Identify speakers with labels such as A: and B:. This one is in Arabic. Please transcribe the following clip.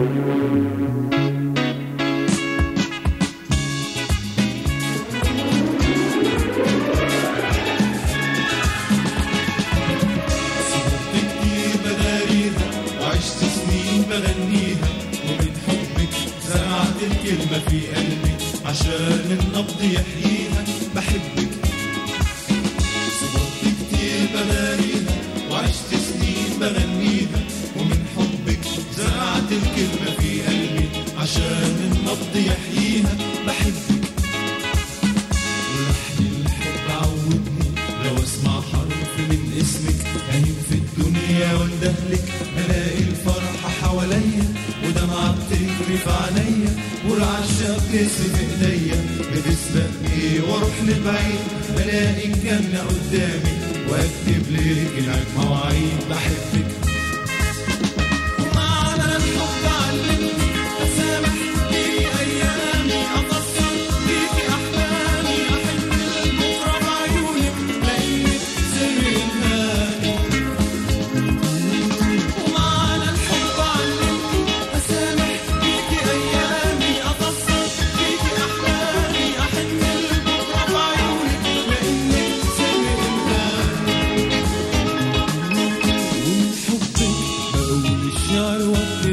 A: بغنيها ومن حبك زرعت الكلمة في قلبي عشان النبض يحييها. بحبك صورت كتير بداريها وعشت سنين بغنيها ومن حبك زرعت الكلمة في قلبي عشان النبض يحييها. بحبك لحن الحب عودني لو اسمع حرف من اسمك هين في الدنيا واندهلك الاقي الفرحة حواليا ودمعة بتجري في عينيا والعشاق تسري في ايديا بتسبقني واروح لبعيد بلاقي الجنة قدامي واكتب لك العيد مواعيد. بحبك ومعنى الحب علمني اسامح ليكي ايامي افسر ليكي احلامي احن لبكره بعيونك لانك سر الهاني. ومعنى الحب علمني اسامح ليكي ايامي افسر ليكي احلامي احن لبكره بعيونك لانك سر الهاني. ومن حبك بقول الشعر وابكي